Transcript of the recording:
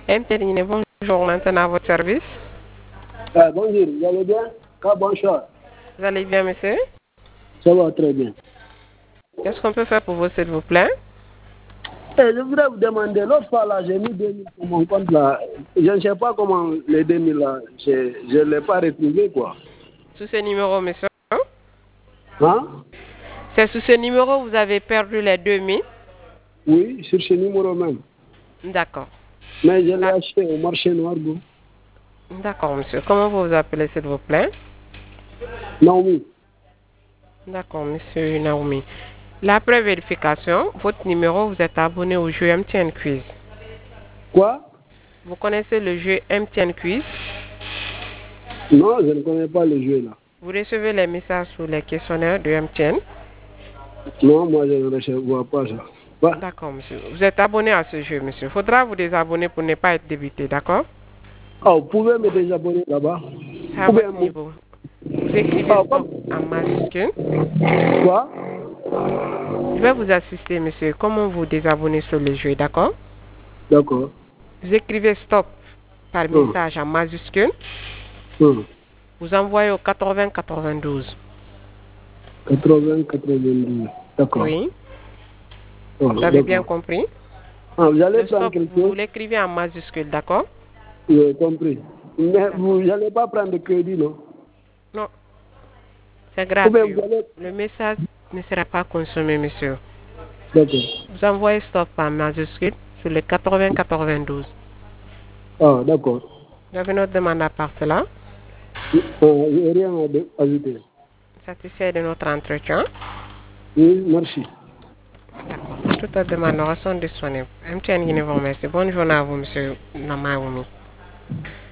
Interligne, bonjour, maintenant à votre service. Ah, bonjour, vous allez bien? Ah, bonjour. Vous allez bien, monsieur? Ça va très bien. Qu'est-ce qu'on peut faire pour vous, s'il vous plaît? Je voudrais vous demander, l'autre fois là, j'ai mis 2000 sur mon compte là. Je ne sais pas comment les 2000 là, je ne l'ai pas retrouvé quoi. Sous ce numéro, monsieur? Hein? C'est sous ce numéro que vous avez perdu les 2000? Oui, sur ce numéro même. D'accord. Mais je l'ai acheté au marché noir. D'accord, monsieur. Comment vous vous appelez, s'il vous plaît? Naomi. D'accord, monsieur Naomi. L'après vérification, votre numéro, vous êtes abonné au jeu MTN Quiz. Quoi? Vous connaissez le jeu MTN Quiz? Non, je ne connais pas le jeu là. Vous recevez les messages sur les questionnaires de MTN? Non, moi je ne vois pas ça. Bah. D'accord, monsieur. Vous êtes abonné à ce jeu, monsieur. Il faudra vous désabonner pour ne pas être débité, d'accord? Ah, vous pouvez me désabonner là-bas? C'est à votre niveau. Vous écrivez stop en majuscule. Quoi? Je vais vous assister, monsieur. Comment vous désabonner sur le jeu, d'accord? D'accord. Vous écrivez stop par message en majuscule. Vous envoyez au 80 92. 80 92. D'accord. Oui. Voilà, vous avez bien compris? Ah, vous allez le prendre stop, quelque chose? vous l'écrivez en majuscule, d'accord? Oui, compris. Mais vous n'allez pas prendre de crédit, non? Non. C'est gratuit. Allez... Le message ne sera pas consommé, monsieur. D'accord. Vous envoyez stop en majuscule sur le 80 92. Ah, d'accord. Vous avez notre demande à part cela? Il n'y a rien à ajouter. Satisfait de notre entretien? Oui, merci. D'accord. Toutes les demandes sont disponibles. MTN vous remercie. Bonne journée à vous, monsieur Namaoumi.